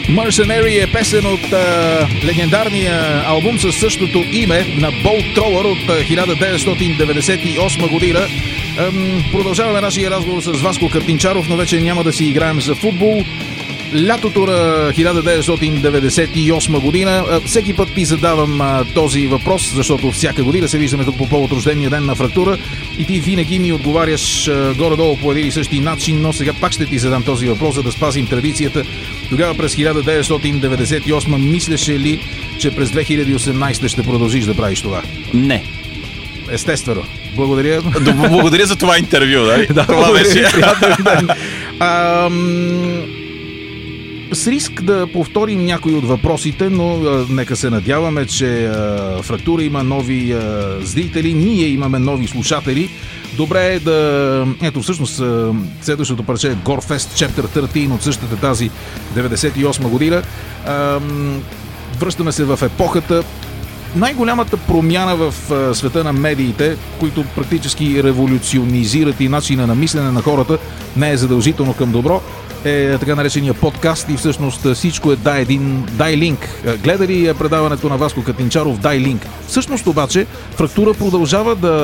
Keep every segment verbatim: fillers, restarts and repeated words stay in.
Mercenary е песен от а, легендарния албум със същото име на Bolt Thrower от хиляда деветстотин деветдесет и осма година. Ам, продължаваме нашия разговор с Васко Картинчаров, но вече няма да си играем за футбол. Лятото на хиляда деветстотин деветдесет и осма година. Всеки път ти задавам а, този въпрос, защото всяка година се виждаме тук по повод рождения ден на Фрактура и ти винаги ми отговаряш а, горе-долу по един и същи начин, но сега пак ще ти задам този въпрос, за да спазим традицията. Тогава през хиляда деветстотин деветдесет и осма мислеше ли, че през две хиляди и осемнадесета ще продължиш да правиш това? Не. Естествено. Благодаря. Благодаря за това интервю, да? Да, това беше. Ам... С риск да повторим някои от въпросите, но а, нека се надяваме, че а, Фрактура има нови а, зрители, ние имаме нови слушатели. Добре е да... Ето всъщност следващото парче е Gorefest Chapter тринадесет от същата тази деветдесет и осма година. Ам... Връщаме се в епохата. Най-голямата промяна в а, света на медиите, които практически революционизират и начина на мислене на хората, не е задължително към добро, е така наречения подкаст и всъщност всичко е дай един дай линк. Гледа ли предаването на Васко Картинчаров дай линк? Всъщност обаче Фрактура продължава да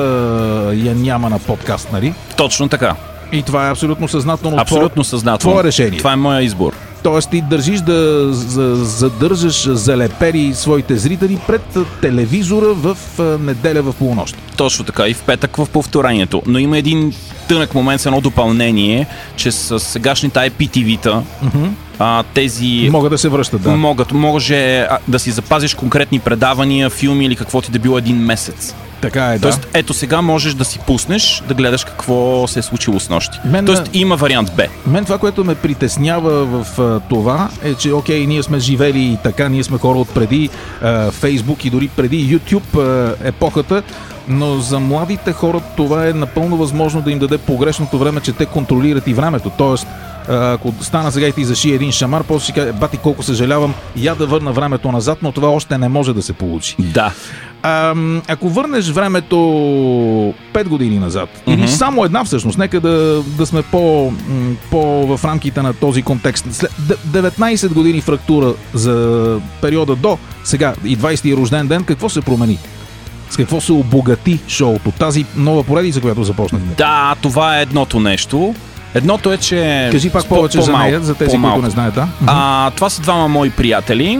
я няма на подкаст, нали? Точно така. И това е абсолютно съзнателно. Абсолютно съзнателно. Твое решение. Това е моя избор. Тоест ти държиш да задържаш залепери своите зрители пред телевизора в неделя в полунощ. Точно така, и в петък в повторението. Но има един тънък момент с едно допълнение, че с сегашните ай пи ти ви-та mm-hmm. а, тези... Могат да се връщат, да. Могат, може а, да си запазиш конкретни предавания, филми или каквото и да било един месец. Така е, да. Тоест, ето сега можеш да си пуснеш, да гледаш какво се е случило с нощи. Мен, Тоест, има вариант Б. Мен това, което ме притеснява в а, това, е, че окей, ние сме живели и така, ние сме хора от преди а, Фейсбук и дори преди YouTube а, епохата, но за младите хора това е напълно възможно да им даде погрешното време, че те контролират и времето. Тоест, ако стана сега и ти заши един шамар, после ще кажа, бати, колко съжалявам, я да върна времето назад, но това още не може да се получи. Да. А, ако върнеш времето пет години назад, mm-hmm. или само една всъщност, нека да, да сме по, по в рамките на този контекст. След деветнадесет години Фрактура за периода до сега и двадесети рожден ден, какво се промени? С какво се обогати шоуто? Тази нова поредица, която започнахме? Да, това е едното нещо. Едното е, че... Кажи пак повече за нея, за тези, по-малко. които не знаят, да? А, това са двама мои приятели,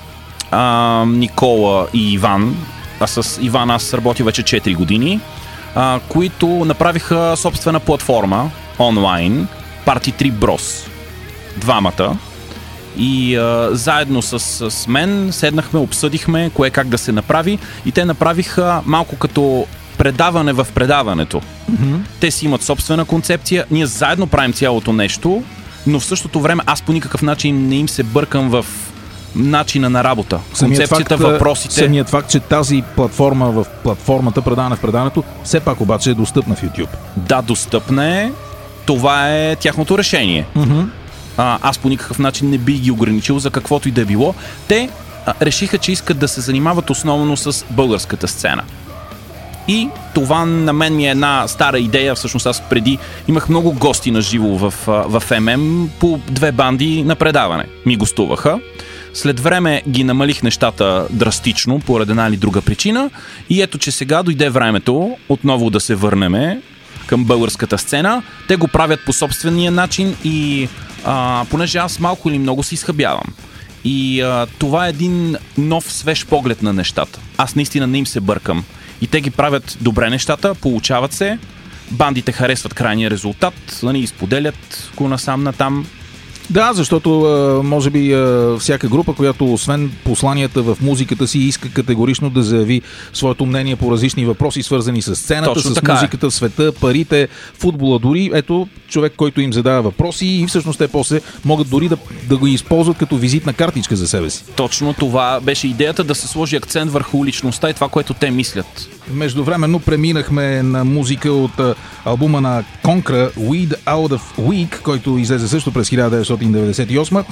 а, Никола и Иван. А с Иван аз работя вече четири години, а, които направиха собствена платформа онлайн, Party Trip Bros. Двамата. И а, заедно с, с мен седнахме, обсъдихме кое как да се направи и те направиха малко като предаване в предаването. Mm-hmm. Те си имат собствена концепция, ние заедно правим цялото нещо, но в същото време аз по никакъв начин не им се бъркам в начина на работа. Самият концепцията, факт, въпросите. Самият факт, че тази платформа в платформата, предаване в предаването, все пак обаче е достъпна в YouTube. Да, достъпна е. Това е тяхното решение. Mm-hmm. А, аз по никакъв начин не би ги ограничил за каквото и да е било. Те а, решиха, че искат да се занимават основно с българската сцена. И това на мен ми е една стара идея. Всъщност аз преди имах много гости на живо в, в ем ем по две банди на предаване. Ми гостуваха. След време ги намалих нещата драстично, поради една или друга причина. И ето, че сега дойде времето отново да се върнем към българската сцена. Те го правят по собствения начин и а, понеже аз малко или много си изхъбявам. И а, това е един нов, свеж поглед на нещата. Аз наистина не им се бъркам. И те ги правят добре нещата, получават се, бандите харесват крайния резултат, нали, изподелят го насам натам. Да, защото може би всяка група, която освен посланията в музиката си иска категорично да заяви своето мнение по различни въпроси, свързани с сцената, точно с музиката, е. света, парите, футбола дори. Ето човек, който им задава въпроси и всъщност те после могат дори да, да го използват като визитна картичка за себе си. Точно това беше идеята, да се сложи акцент върху личността и това, което те мислят. Междувременно преминахме на музика от а, албума на Конкра Weed Out of Week, който излезе също през хиляда деветстотин деветдесет и осма.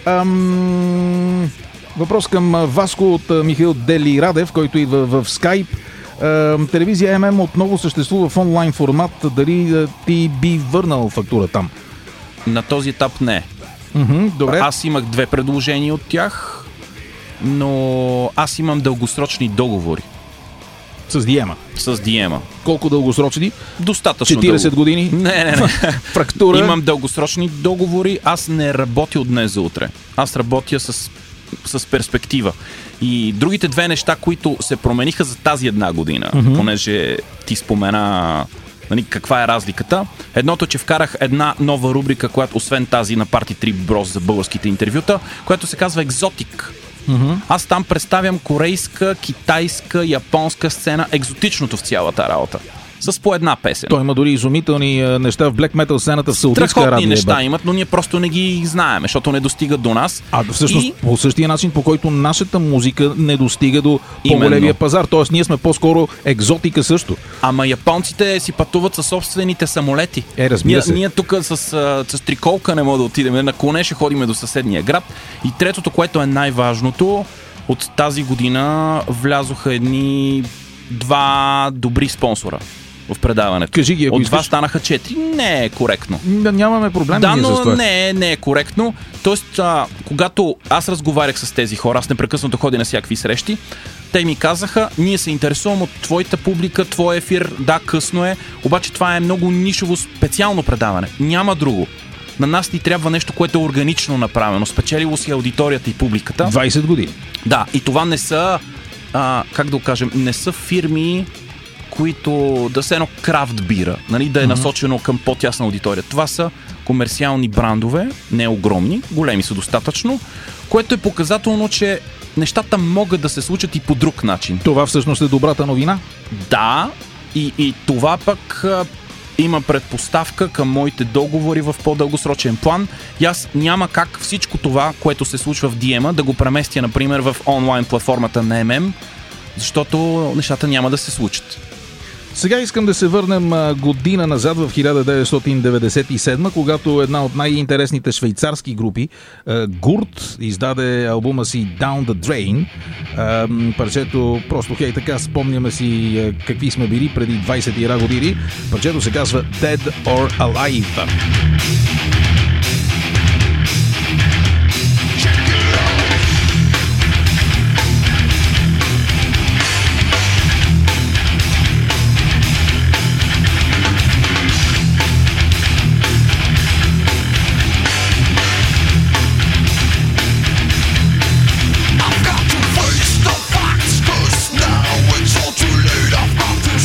Ам... Въпрос към Васко от Михаил Дели Радев, който идва в Skype. Ам... Телевизия ем ем отново съществува в онлайн формат. Дали ти би върнал фактура там? На този етап не. Mm-hmm, добре. Аз имах две предложения от тях, но аз имам дългосрочни договори. С Диема. С Диема. Колко дългосрочни? Достатъчно четирийсет дълго. години? Не, не, не. Фрактура? Имам дългосрочни договори. Аз не работя от днес за утре. Аз работя с, с перспектива. И другите две неща, които се промениха за тази една година, mm-hmm. понеже ти спомена, нали, каква е разликата. Едното, че вкарах една нова рубрика, която освен тази на Party Trip Bros за българските интервюта, която се казва Екзотик. Mm-hmm. Аз там представям корейска, китайска, японска сцена, екзотичното в цялата работа. С по една песен. Той има дори изумителни а, неща в блек метал сцената в Саудитска Арабия. Страхотни неща бе. Имат, но ние просто не ги знаем, защото не достигат до нас. А всъщност и... по същия начин, по който нашата музика не достига до по-големия пазар. Тоест ние сме по-скоро екзотика също. Ама японците си пътуват със собствените самолети. Е, разбира ние, се. Ние тук с, с триколка не мога да отидем. На коне ще ходим до съседния град. И третото, което е най-важното, от тази година влязоха едни два добри спонсора в предаването. Кажи ги, ако От искаш. два станаха четири. Не е коректно. Да, нямаме проблем. Да, но но не е, не е коректно. Тоест, а, когато аз разговарях с тези хора, аз непрекъснато ходя на всякакви срещи, те ми казаха, ние се интересуваме от твоята публика, твой ефир, да, късно е, обаче това е много нишово специално предаване. Няма друго. На нас ни трябва нещо, което е органично направено. Спечелило си аудиторията и публиката. двайсет години. Да, и това не са, а, как да го кажем, не са фирми, които да са едно крафт бира, нали, да е mm-hmm. насочено към по-тясна аудитория. Това са комерциални брандове, не огромни, големи са достатъчно, което е показателно, че нещата могат да се случат и по друг начин. Това всъщност е добрата новина? Да, и, и това пък а, има предпоставка към моите договори в по-дългосрочен план. И аз няма как всичко това, което се случва в ди ем-а, да го преместя, например, в онлайн платформата на ем ем, защото нещата няма да се случат. Сега искам да се върнем година назад в хиляда деветстотин деветдесет и седма, когато една от най-интересните швейцарски групи, Гурт, издаде албума си Down the Drain. Парчето, просто хей така, спомняме си какви сме били преди двайсет години. Парчето се казва Dead or Alive.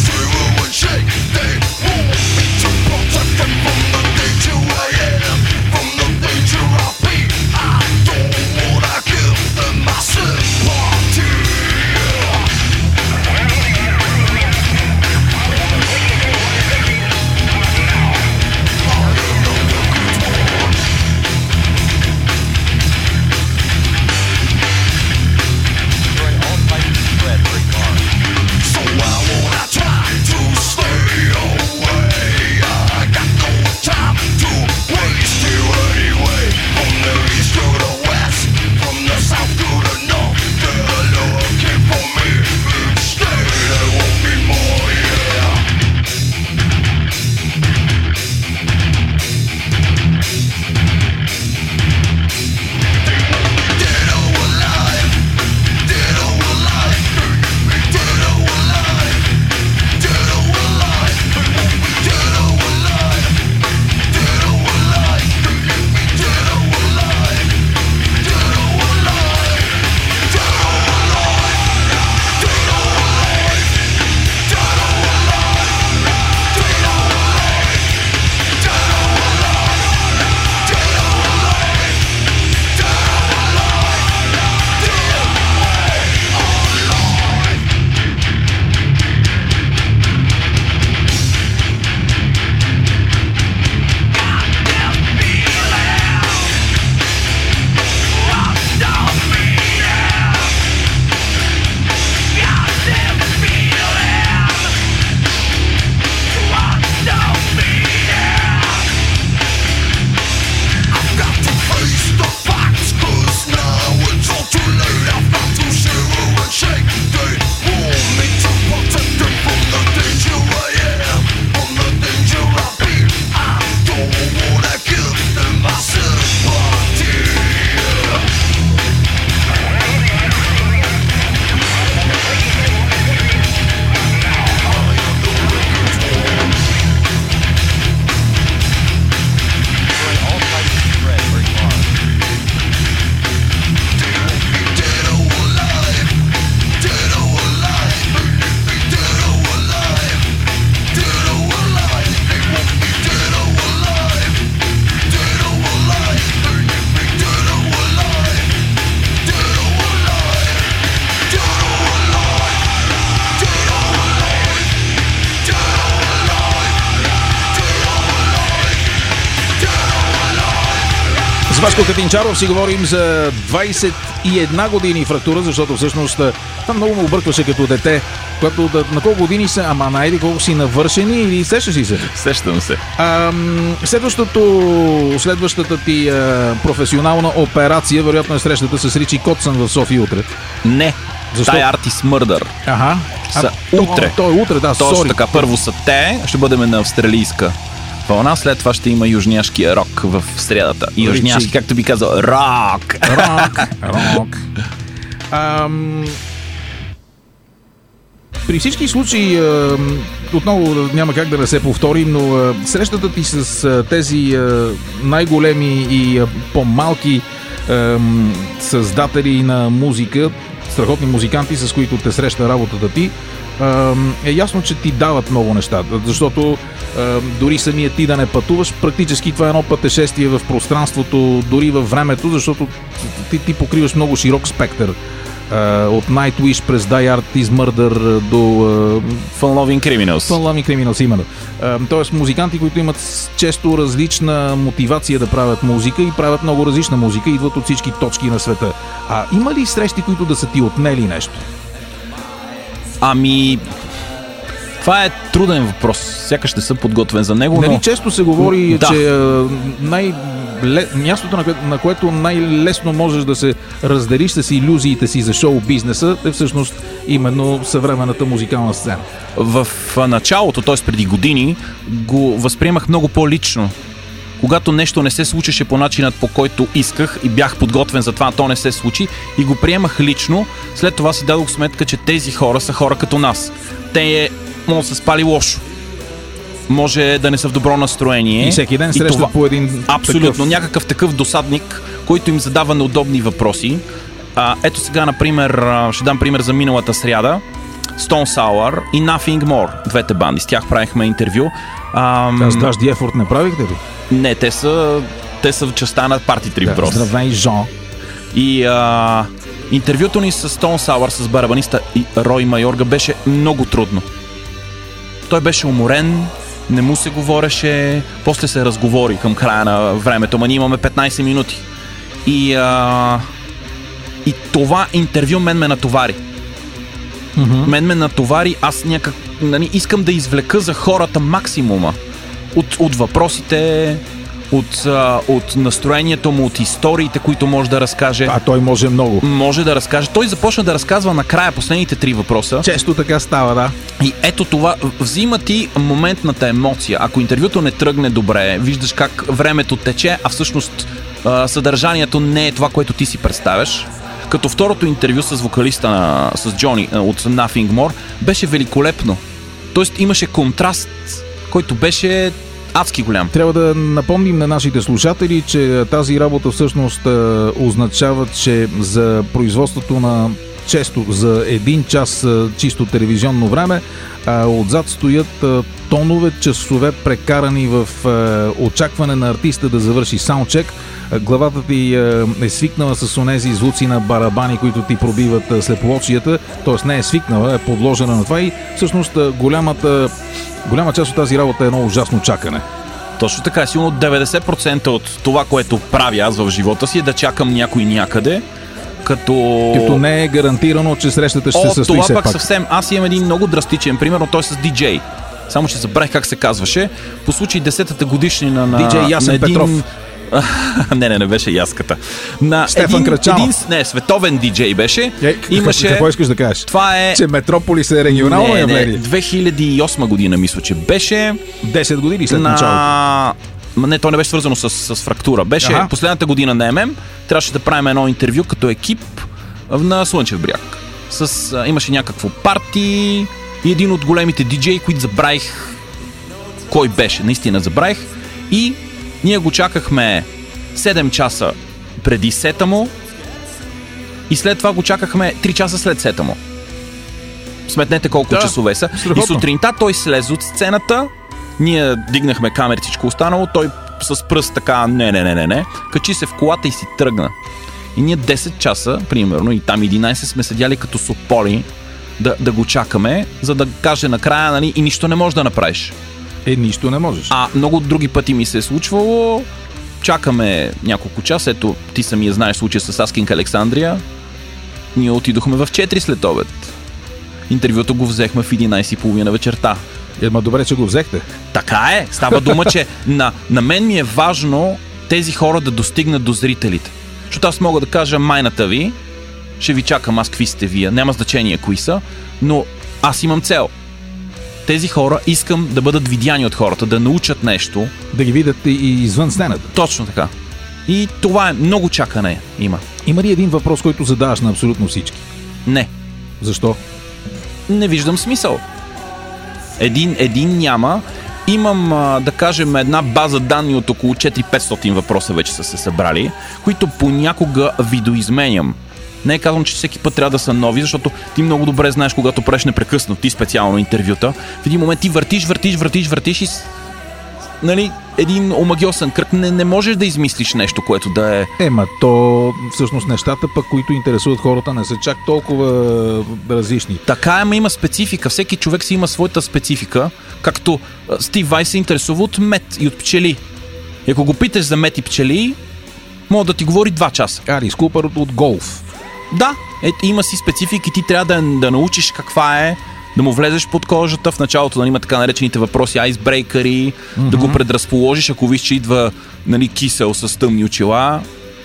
Shake, they want me to protect them from the danger I am. С Васко Катинчаров си говорим за двайсет и една години фрактура, защото всъщност това много ме объркваше като дете, когато да, на колко години са, ама найди колко си навършени или сещаш си се? Сещам се. А, следващото, следващата ти а, професионална операция, вероятно е срещата с Ричи Котсън в София утре. Не. Защо? Тай Артис Мърдър. Ага. Са утре. То, то е утре, да, Точно сори. така. Първо са те, ще бъдем на австралийска вълна, след това ще има южняшкия рок в средата. И южняшки, както би казал, рок. Рок. Рок. Ам... При всички случаи, отново няма как да не се повторим, но срещата ти с тези най-големи и по-малки създатели на музика, страхотни музиканти, с които те среща работата ти, е ясно, че ти дават много неща, защото дори самия ти да не пътуваш, практически това е едно пътешествие в пространството, дори във времето, защото ти, ти покриваш много широк спектър. Uh, от Nightwish през Die Artist Murder до uh, Fun Loving Criminals. Fun Loving Criminals, именно. Uh, тоест музиканти, които имат често различна мотивация да правят музика и правят много различна музика, идват от всички точки на света. А има ли срещи, които да са ти отнели нещо? Ами... Това е труден въпрос. Сякаш не съм подготвен за него, нали, но... често се говори, да. че най- мястото, на което, на което най-лесно можеш да се разделиш с илюзиите си за шоу-бизнеса, е всъщност именно съвременната музикална сцена. В началото, т.е. преди години, го възприемах много по-лично. Когато нещо не се случеше по начинът, по който исках и бях подготвен за това, то не се случи и го приемах лично, след това си дадох сметка, че тези хора са хора като нас. Те е, може да се спали лошо. Може да не са в добро настроение. И всеки ден срещат това... по един абсолютно, такъв... някакъв такъв досадник, който им задава неудобни въпроси. А, ето сега, например, ще дам пример за миналата сряда. Stone Sour и Nothing More, двете банди. С тях правихме интервю. Ам... Аз даже The Effort не правихте ли? Не, те са, те са в частта на Party Trip да, Bros. Здравей, Жон. И а, интервюто ни с Stone Sour, с барабаниста Рой Майорга, беше много трудно. Той беше уморен, не му се говореше, после се разговори към края на времето, ма ние имаме петнайсет минути. И, а, и това интервю мен ме натовари. Mm-hmm. Мен ме натовари, аз някак, нали, искам да извлека за хората максимума от, от въпросите, от, а, от настроението му, от историите, които може да разкаже. А той може много. Може да разкаже. Той започна да разказва накрая последните три въпроса. Често така става, да. И ето това, взима ти моментната емоция. Ако интервюто не тръгне добре, виждаш как времето тече, а всъщност а, съдържанието не е това, което ти си представяш. Като второто интервю с вокалиста на, с Джони от Nothing More беше великолепно. Тоест имаше контраст, който беше адски голям. Трябва да напомним на нашите слушатели, че тази работа всъщност означава, че за производството на често за един час чисто телевизионно време отзад стоят тонове часове прекарани в очакване на артиста да завърши саундчек. Главата ти е свикнала с онези звуци на барабани, които ти пробиват слепоочията, т.е. не е свикнала, е подложена на това и всъщност голямата, голяма част от тази работа е едно ужасно чакане. Точно така, силно деветдесет процента от това, което правя аз в живота си е да чакам някой някъде, като... Като не е гарантирано, че срещата ще О, се състои това все пак пак. Съвсем. Аз имам един много драстичен пример, но той е с диджей. Само че забравих как се казваше. По случай десетата годишнина на... Диджей Ясен на един... Петров. не, не, не беше яската. На Стефан един, Крачанов. един, не, световен диджей беше. Е, Имаше... Какво искаш да кажеш? Това е... Че Метрополис е регионално не, явление? Не, две хиляди и осма година мисля, че беше... десет години след на... началото. Не, то не беше свързано с, с фрактура. Беше Аха. Последната година на ем ем. Трябваше да правим едно интервю като екип на Слънчев бряг. С, а, имаше някакво парти и един от големите диджеи, които забравих кой беше. Наистина забравих. И ние го чакахме седем часа преди сета му и след това го чакахме три часа след сета му. Сметнете колко да, часове са. страхотно. И сутринта той слезе от сцената, ние дигнахме камери, всичко останало, той с пръст така, не, не, не, не, не, качи се в колата и си тръгна. И ние десет часа, примерно, и там единайсет сме седяли като сополи да, да го чакаме, за да каже накрая, нали, и нищо не можеш да направиш. Е, нищо не можеш. А много други пъти ми се е случвало чакаме няколко часа. Ето, ти самия знаеш случая с Asking Alexandria. Ние отидохме в четири след обед. Интервюто го взехме в единайсет и половина вечерта. Ема добре, че го взехте. Така е. Става дума, че на, на мен ми е важно тези хора да достигнат до зрителите. Защото аз мога да кажа майната ви, ще ви чакам аз какви сте вие. Няма значение кои са, но аз имам цел. Тези хора искам да бъдат видяни от хората, да научат нещо. Да ги видят и извън сцената. Точно така. И това е много чакане има. Има ли един въпрос, който задаваш на абсолютно всички? Не. Защо? Не виждам смисъл. Един, един няма. Имам, а, да кажем, една база данни от около четири-петстотин въпроса вече са се събрали, които понякога видоизменям. Не е казвам, че всеки път трябва да са нови, защото ти много добре знаеш, когато правиш непрекъснато, ти специално интервюта, в един момент ти въртиш, въртиш, въртиш, въртиш и нали, един омагьосан кръг, не, не можеш да измислиш нещо, което да е... Ема, то всъщност нещата пък, които интересуват хората, не са чак толкова различни. Така е, ма има специфика. Всеки човек си има своята специфика, както Стив Вай се интересува от мед и от пчели. И ако го питаш за мед и пчели, може да ти говори два часа. Алис Купър от, от голф. Да, е, има си специфики, ти трябва да, да научиш каква е, да му влезеш под кожата, в началото да има така наречените въпроси, айсбрейкъри, mm-hmm. да го предразположиш, ако виж, че идва нали, кисел с тъмни очила.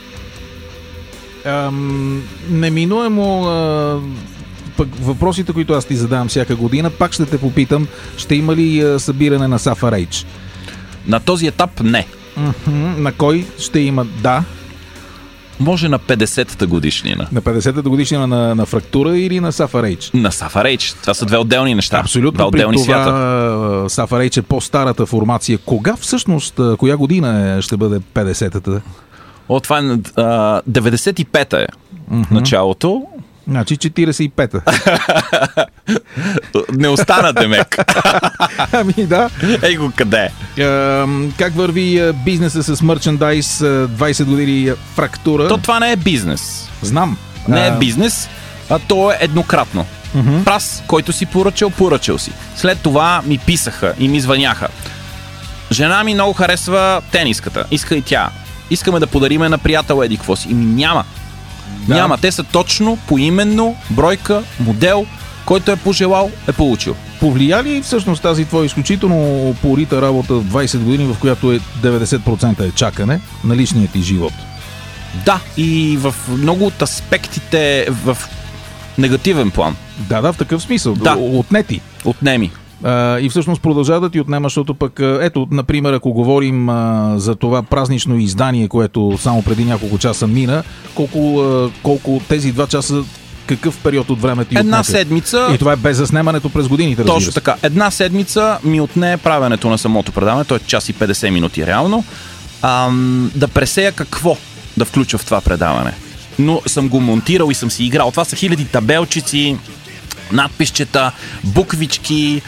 Ам, неминуемо а, пък въпросите, които аз ти задавам всяка година, пак ще те попитам, ще има ли а, събиране на Сафа Рейдж? На този етап не. Mm-hmm. На кой ще има да? Може на петдесетата годишнина. На петдесетата годишнина на, на Фрактура или на Сафа Рейдж? На Сафа Рейдж. Това са две отделни неща. Абсолютно. Два отделни при това свята. Сафа Рейдж е по-старата формация. Кога всъщност, коя година ще бъде петдесетата? О, това е а, деветдесет и пета е mm-hmm. началото. Значи четиридесет и пета. Не остана демек. Ами да. Ей го къде? А, как върви бизнеса с мерчендайз двайсет години Фрактура? То това не е бизнес. Знам. Не е а... бизнес, а то е еднократно. Mm-hmm. Праз, който си поръчал, поръчал си. След това ми писаха и ми звъняха. Жена ми много харесва тениската. Иска и тя. Искаме да подариме на приятел еди какво си. И ми няма. Да. Няма. Те са точно, поименно, бройка, модел, който е пожелал, е получил. Повлия ли всъщност тази твоя изключително упорита работа в двайсет години, в която е деветдесет процента е чакане на личния ти живот? Да, и в много от аспектите в негативен план. Да, да, в такъв смисъл. Да. Отнети. Отнеми. А, и всъщност продължава да ти отнема, защото пък, ето, например, ако говорим а, за това празнично издание, което само преди няколко часа мина, колко, а, колко тези два часа, какъв период от време ти Една отнесе? седмица. И това е без заснемането през годините, разбира се. Точно така. Една седмица ми отне правенето на самото предаване, то е час и петдесет минути реално, ам, да пресея какво да включа в това предаване. Но съм го монтирал и съм си играл. Това са хиляди табелчици, надписчета, буквички,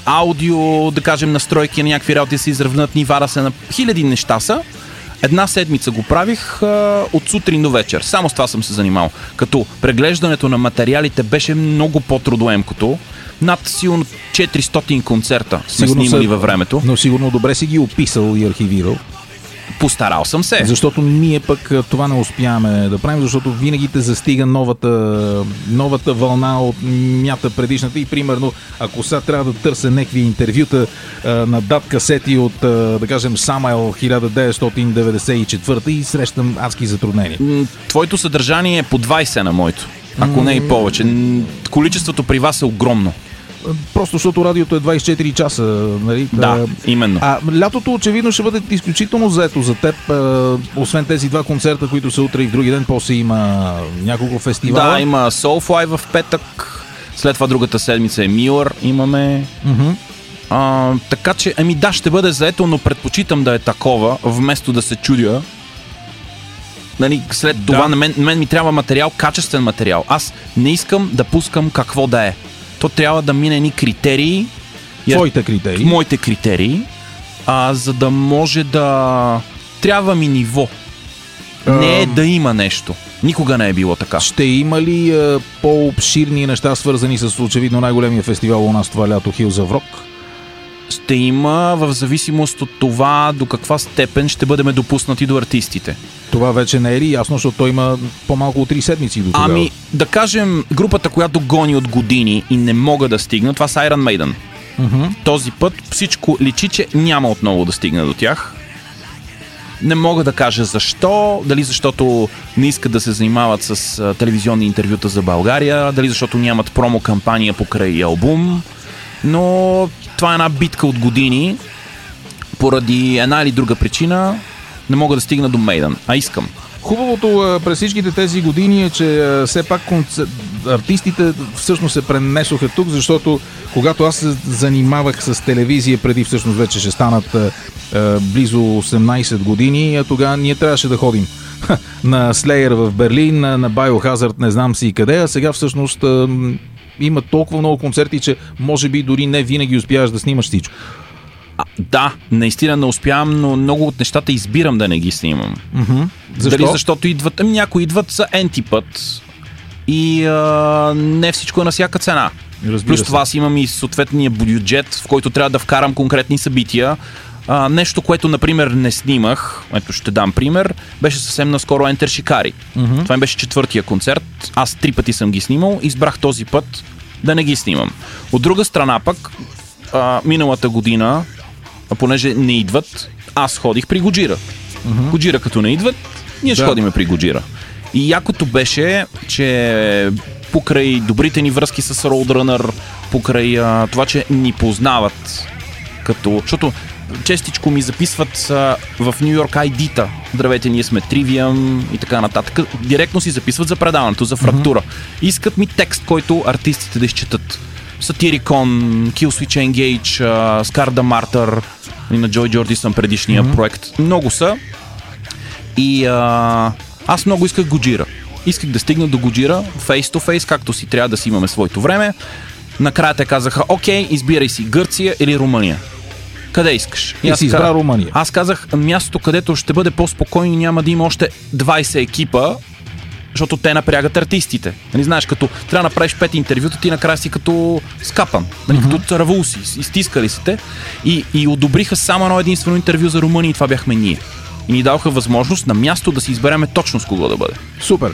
аудио, да кажем, настройки на някакви работи да се изравнат, нива да се на... Хиляди неща са. Една седмица го правих а, от сутрин до вечер. Само с това съм се занимал. Като преглеждането на материалите беше много по-трудоемкото. Над силно четиристотин концерта сме Сигурно снимали са, във времето. Но сигурно добре си ги описал и архивирал. Постарал съм се. Защото ние пък това не успяваме да правим, защото винаги те застига новата, новата вълна от мята предишната и примерно, ако сега трябва да търся някакви интервюта а, на дат касети от, а, да кажем, Самайл хиляда деветстотин деветдесет и четвърта и срещам адски затруднения. Твоето съдържание е по двайсет на моето, ако не и повече. Количеството при вас е огромно. Просто защото радиото е двайсет и четири часа, нали? Да, а, именно. А лятото очевидно ще бъде изключително заето за теб. А, освен тези два концерта, които са утре и в други ден, после има няколко фестивала. Да, има Soulfly в петък. След това другата седмица е Милър имаме. Mm-hmm. А, така че, ами да, ще бъде заето, но предпочитам да е такова, вместо да се чудя. Нали, след да. това на мен, на мен ми трябва материал, качествен материал. Аз не искам да пускам какво да е. То трябва да мине ни критерии. Твоите критерии. Моите критерии. А, за да може да... Трябва ми ниво. А... Не е да има нещо. Никога не е било така. Ще има ли а, по-обширни неща, свързани с очевидно най-големия фестивал у нас това лято, Hills of Rock? ще има в зависимост от това до каква степен ще бъдем допуснати до артистите. Това вече не е ли ясно, защото той има по-малко от три седмици до тогава? Ами, да кажем, групата, която гони от години и не мога да стигна, това са Iron Maiden. Uh-huh. Този път всичко личи, че няма отново да стигна до тях. Не мога да кажа защо, дали защото не искат да се занимават с а, телевизионни интервюта за България, дали защото нямат промо-кампания покрай албум, но това е една битка от години. Поради една или друга причина не мога да стигна до Maiden, а искам. Хубавото през всичките тези години е, че все пак концер... артистите всъщност се пренесоха тук, защото когато аз се занимавах с телевизия преди всъщност вече ще станат е, близо осемнайсет години, а тогава ние трябваше да ходим на Slayer в Берлин, на Biohazard не знам си къде, а сега всъщност е, има толкова много концерти, че може би дори не винаги успяваш да снимаш всичко. А, да, наистина не успявам, но много от нещата избирам да не ги снимам. Mm-hmm. Защо? Дали защото идват, ами някои идват за ентипът и а, не всичко е на всяка цена. Разбира Плюс се. това си имам и съответния бюджет, в който трябва да вкарам конкретни събития. А, нещо, което, например, не снимах, ето ще дам пример, беше съвсем наскоро Enter Shikari. Mm-hmm. Това ми беше четвъртия концерт, аз три пъти съм ги снимал, избрах този път да не ги снимам. От друга страна пък, а, миналата година, а понеже не идват, аз ходих при Годжира. Mm-hmm. Годжира като не идват, ние ще да. ходиме при Годжира. И якото беше, че покрай добрите ни връзки с Roadrunner, покрай а, това, че ни познават, като, защото честичко ми записват а, в Ню Йорк ай ди-та. Здравейте, ние сме Trivium и така нататък. Директно си записват за предаването, за Фрактура. Mm-hmm. Искат ми текст, който артистите да изчетат. Satyricon, Killswitch Engage, uh, Scar the Martyr и на Joy Jordison предишния mm-hmm. проект. Много са. И uh, аз много исках Годжира. Исках да стигна до Годжира face to face, както си трябва да си имаме своето време. Накрая те казаха, окей, избирай си Гърция или Румъния. Къде искаш? И, и си избра Румъния. Аз казах мястото, където ще бъде по-спокойно и няма да има още двайсет екипа, защото те напрягат артистите. Нали, знаеш, като трябва да направиш пет интервюта, ти накрая си като скапан, нали, mm-hmm. като равулси, изтискали си те и, и одобриха само едно единствено интервю за Румъния и това бяхме ние. И ни даваха възможност на място да си избереме точно с кого да бъде. Супер!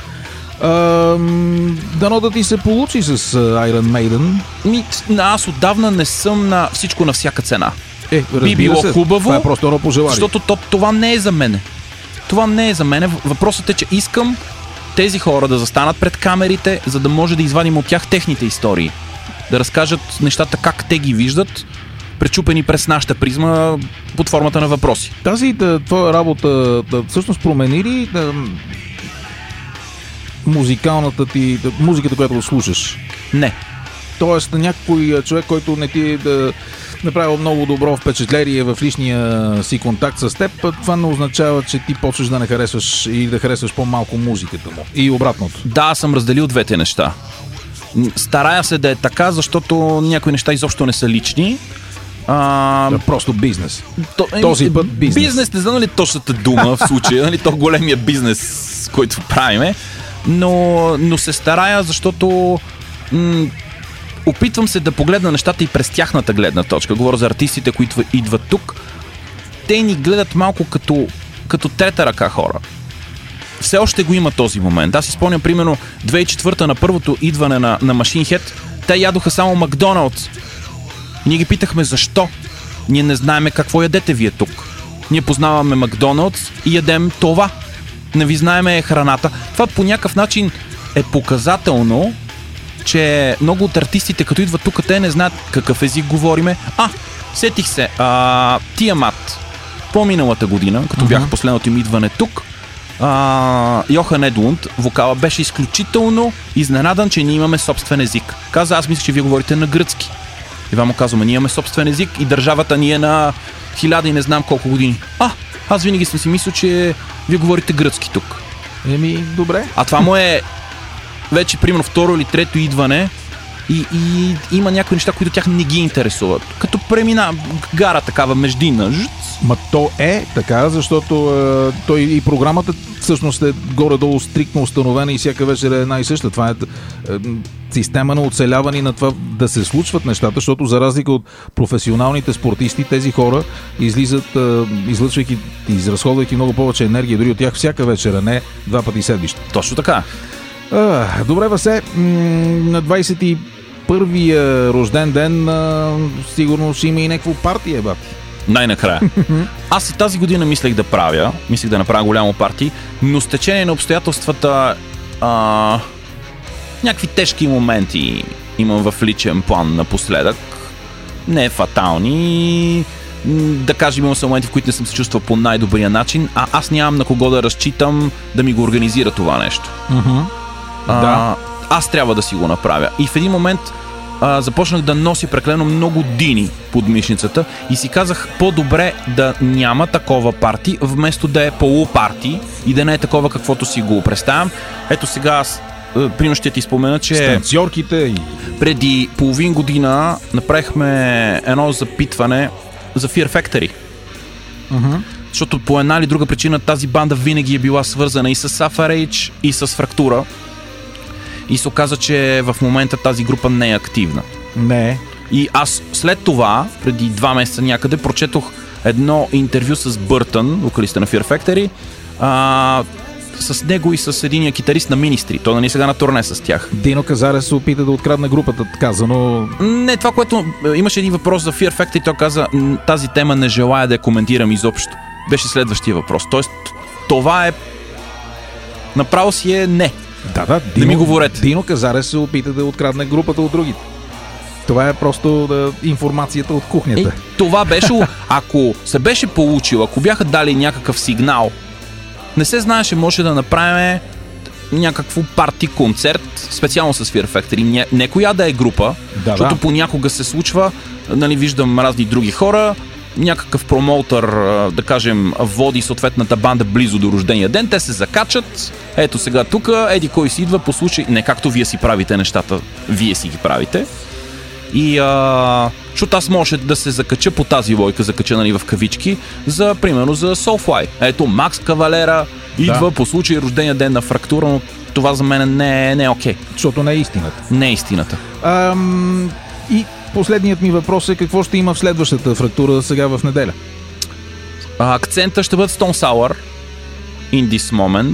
Дано да ти се получи с Iron Maiden. Ми, аз отдавна не съм на всичко на всяка цена. Е, би било се. хубаво, това е просто едно пожелание. Защото то, това не е за мене. Това не е за мене. Въпросът е, че искам тези хора да застанат пред камерите, за да може да извадим от тях техните истории. Да разкажат нещата как те ги виждат, пречупени през нашата призма под формата на въпроси. Тази да, твоя работа да, всъщност промени ли да, музикалната ти, да, музиката, която слушаш? Не. Тоест някой човек, който не ти е да направил много добро впечатление в личния си контакт с теб, това не означава, че ти почваш да не харесваш или да харесваш по-малко музиката му. И обратното. Да, съм разделил двете неща. Старая се да е така, защото някои неща изобщо не са лични. А... Да, просто бизнес. То, Този път бизнес. Бизнес, не знам ли точната дума в случая, нали, то големия бизнес, който правиме, но, но се старая, защото м- опитвам се да погледна нещата и през тяхната гледна точка. Говоря за артистите, които идват тук. Те ни гледат малко като, като трета ръка хора. Все още го има този момент. Аз си спомням, примерно, две хиляди и четвърта на първото идване на, на Machine Head, те ядоха само Макдоналдс. Ние ги питахме защо. Ние не знаеме какво ядете вие тук. Ние познаваме Макдоналдс и ядем това. Не ви знаеме храната. Това по някакъв начин е показателно, че много от артистите, като идват тук, те не знаят какъв език говориме. А, сетих се, а, Тиамат, по-миналата година, като uh-huh. бях последното им идване тук, а, Йохан Едлунд, вокала, беше изключително изненадан, че ние имаме собствен език. Каза, аз мисля, че вие говорите на гръцки. И вам му казваме, ние имаме собствен език и държавата ни е на хиляда и не знам колко години. А, аз винаги съм си мислил, че вие говорите гръцки тук. Еми, добре. А това му е вече, примерно, второ или трето идване и, и има някои неща, които тях не ги интересуват. Като премина гара такава междинна. Ма то е така, защото е, той и програмата всъщност е горе-долу стриктно установена и всяка вечер е една и съща. Това е, е система на оцеляване на това да се случват нещата, защото за разлика от професионалните спортисти, тези хора излизат, излъчвайки, изразходвайки много повече енергия дори от тях всяка вечер, а не два пъти седмично. Точно така. А, добре, Васе, на двадесет и първия рожден ден а, сигурно ще има и някакво партия, бати. Най-накрая. Аз и тази година мислех да правя, мислех да направя голямо парти, но с течение на обстоятелствата а, някакви тежки моменти имам в личен план напоследък. Не фатални. Да кажем, имам са моменти, в които не съм се чувствал по най-добрия начин, а аз нямам на кого да разчитам да ми го организира това нещо. Uh-huh. А, да. Аз трябва да си го направя. И в един момент а, започнах да нося прекалено много дини под мишницата и си казах, по-добре да няма такова парти, вместо да е полупарти и да не е такова, каквото си го представям. Ето сега аз примерно ще ти спомена, че станциорките и... преди половин година направихме едно запитване за Fear Factory. Uh-huh. Защото по една или друга причина тази банда винаги е била свързана и с Suffer Rage, и с Фрактура. И се оказа, че в момента тази група не е активна. Не. И аз след това, преди два месеца някъде, прочетох едно интервю с Бъртън, вокалиста на Fear Factory, а, с него и с единия китарист на Ministry. Той нали сега на турне с тях. Дино Казарес се опита да открадне групата, казано. Не, това, което имаше един въпрос за Fear Factory, той каза, тази тема не желая да я коментирам изобщо. Беше следващия въпрос. Тоест, това е... Направо си е не. Да, да. Дино, не ми говорете. Дино Казарес се опита да открадне групата от другите. Това е просто да, информацията от кухнята. Е, това беше, ако се беше получил, ако бяха дали някакъв сигнал, не се знаеше, може да направим някакво парти концерт, специално с Fear Factory. Не, не коя да е група, да, защото да. понякога се случва, нали, виждам разни други хора, някакъв промоутър, да кажем, води съответната банда близо до рождения ден, те се закачат, ето сега тук, еди кой си идва, послушай, не както вие си правите нещата, вие си ги правите. И а, защото аз може да се закача по тази лойка, закача нали, в кавички, за, примерно за Soulfly. Ето, Макс Кавалера идва да. По случай рождения ден на Фрактура, но това за мен не е, не е окей. Защото не е истината. Не е истината. Ам, и последният ми въпрос е какво ще има в следващата Фрактура сега в неделя? А, акцента ще бъде Stone Sour in this moment.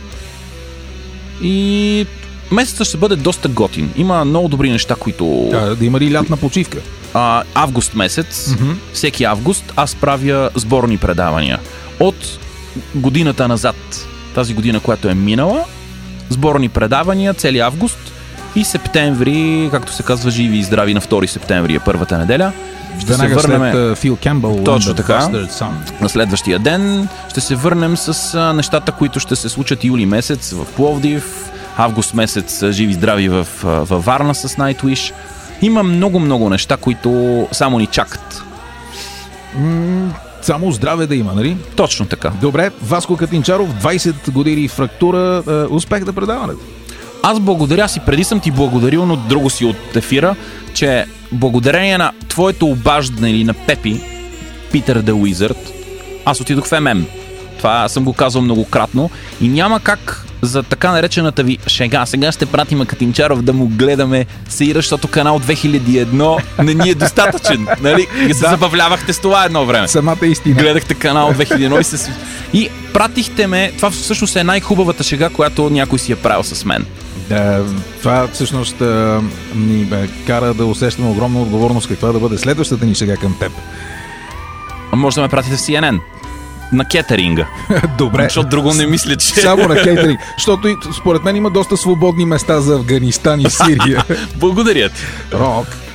И месецът ще бъде доста готин. Има много добри неща, които... А, да има ли лятна почивка? А, август месец, mm-hmm. всеки август, аз правя сборни предавания. От годината назад, тази година, която е минала, сборни предавания, цели август и септември, както се казва, живи и здрави, на втори септември е първата неделя. Ще се върнем след Фил Кембъл. Точно така. На следващия ден ще се върнем с а, нещата, които ще се случат юли месец в Пловдив, август месец живи здрави в, във Варна с Nightwish. Има много-много неща, които само ни чакат. М- само здраве да има, нали? Точно така. Добре, Васко Катинчаров, двадесет години Фрактура, е, успех да предаването. Аз благодаря си, преди съм ти благодарил, но друго си от ефира, че благодарение на твоето обаждане или на Пепи, Питър the Wizard, аз отидох в Ем Ем. Това съм го казал многократно и няма как за така наречената ви шега. Сега ще пратим Катинчаров да му гледаме сеира, защото канал две хиляди и едно не ни е достатъчен. Нали? И се да. Забавлявахте с това едно време. Самата истина. Гледахте канал две хиляди и едно и се... И пратихте ме... Това всъщност е най-хубавата шега, която някой си е правил с мен. Да, това всъщност а, ни бе, кара да усещаме огромна отговорност каква да бъде следващата ни шега към теб. А може да ме пратите в Си Ен Ен. На кетеринга. Добре. Защото друго не мисля, че... Само на кетеринг. Защото според мен има доста свободни места за Афганистан и Сирия. Благодаря ти. Рок.